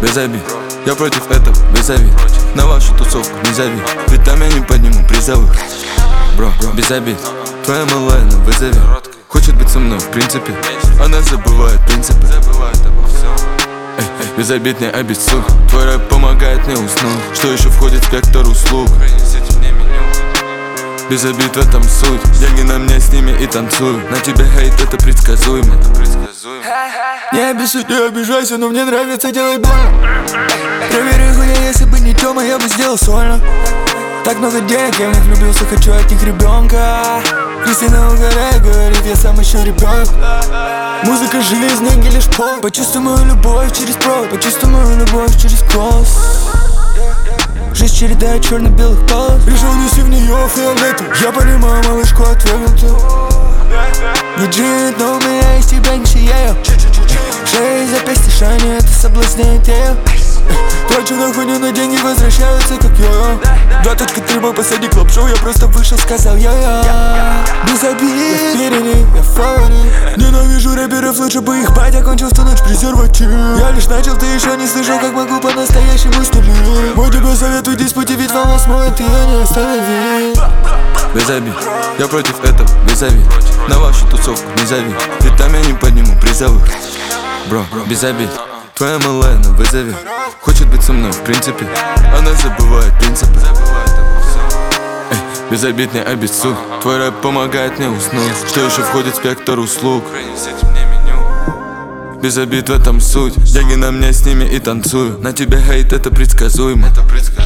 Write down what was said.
без обид. Я против этого, без обид. На вашу тусовку не зови, ведь там я не подниму призовых. Бро, без обид. Твоя малая на вызове, хочет быть со мной в принципе. Она забывает принципы. Эй, без обид, не обессудь. Твой рэп помогает мне уснуть. Что еще входит в спектр услуг? Без обид, в этом суть. Деньги на мне, с ними и танцую. На тебе хейт, это предсказуемо. Не обессудь, не обижайся, но мне нравится делать больно. Проверь хуя, если бы не Тёма, я бы сделал сольно. Так много денег, я в них влюбился, хочу от них ребенка. Кристина угорает, говорит, я сам еще ребенок. Музыка, жизнь, деньги лишь пол. Почувствуй мою любовь через провод, почувствуй мою любовь через голос. Жизнь череда черно-белых полос. Решил нести в нее фиолетовый. Я понимаю малышку отвергнутую. Не джинит, но у меня из тебя не сияю. Шея, запястье, шани, это соблазняет ее. Трачу на хуйню, на деньги возвращаются как йо-йо. 2.3 был посади клоп-шоу, я просто вышел, сказал йо-йо. Без обид, я впереди, я фаворит. Ненавижу рэперов, лучше бы их батя кончил в ту ночь презерватив. Я лишь начал, ты еще не слышал, как могу по-настоящему стрелять. Мой тебе советую, диспути, ведь волна смоет, ее не остановить. Без обид, я против этого, без обид. На вашу тусовку не зови, ведь там я не подниму призовых. Бро, без обид. Твоя малая на вызове, хочет быть со мной в принципе. Она забывает принципы. Эй, без обид, не обессудь. Твой рэп помогает мне уснуть. Что еще входит в спектр услуг? Без обид, в этом суть. Деньги на мне, с ними и танцую. На тебе хейт, это предсказуемо.